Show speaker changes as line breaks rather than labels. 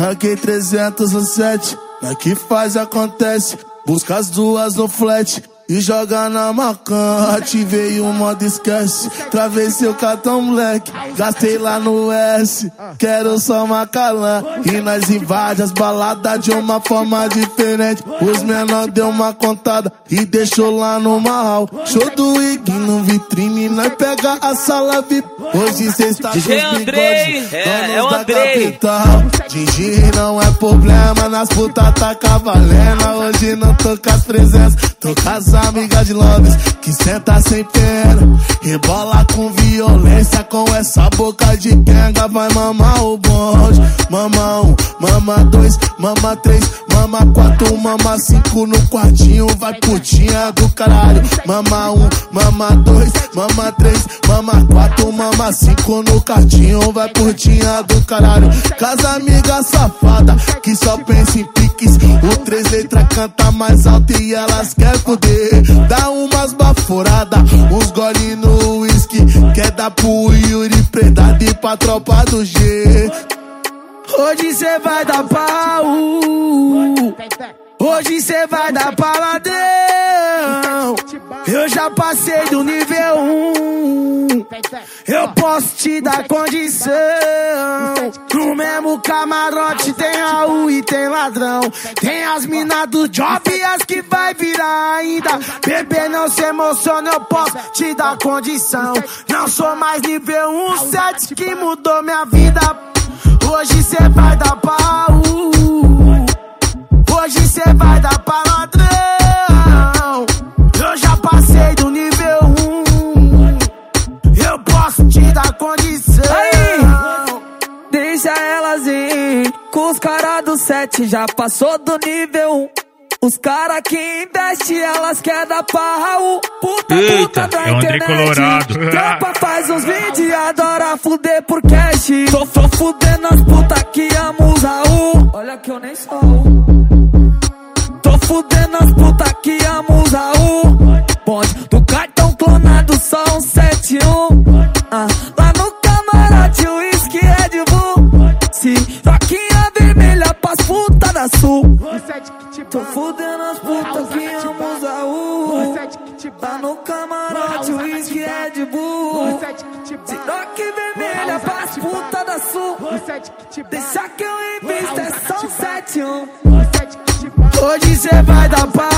ranquei 307. Na que faz acontece, busca as duas no flat e joga na macan. Ativei o modo esquece, travei seu cartão moleque, gastei lá no S, quero só Macalã. E nós invade as baladas de uma forma diferente. Os menor deu uma contada e deixou lá no marral. Show do Ig no vitrine, nós pega a sala VIP. Hoje cê está com os bigodes, donos da capital. Gigi não é problema, nas putas tá cavalendo. Hoje não tô com as presenças, tô com as amigas de Londres que senta sem pena, rebola com violência, com essa boca de quenga. Vai mamar o bonde, mama 1, mama 2, mama 3, mama 4, mama 5 no quartinho, vai putinha do caralho. Mama 1, mama 2, mama 3, mama 4, mama 5 no quartinho, vai putinha do caralho. Casa amiga safada que só pensa em piques, o 3 letras canta mais alto e elas quer poder. Dá umas baforadas, uns gole no whisky, quer dar pro Yuri Predado e pra tropa do G.
Hoje cê vai dar pau, hoje cê vai dar paladão. Eu já passei do nível 1, eu posso te dar condição. No mesmo camarote tem Raul e tem ladrão, tem as minas do job e as que vai virar ainda. Bebê, não se emociona, eu posso te dar condição. Não sou mais nível 1, 7 que mudou minha vida. Hoje cê vai dar pau, hoje cê vai dar pra ladrão. Eu já passei do nível 1, eu posso te dar condição.
Aí, deixa elas ir, com os caras do 7 já passou do nível 1. Os cara que investe, elas quer dar pra Raul. Puta,
eita,
puta da
é um
internet.
tricolorado.
Tropa faz uns vídeos, adora fuder por cash. Tô fudendo as puta que amo os Raul. Olha que eu nem sou. Tô fudendo as puta que amo os Raul. Bonde do cartão clonado, só um 71. Lá no camarote, o uísque Red Bull. Se roquinha vermelha pras puta da sul. Tô fudendo as putas que amo os Raul. Lá no camarote, o uísque Red Bull. Se roque vermelha pras puta da sul. Deixa que eu invisto, é só um 71.
Hoje cê vai dar pau,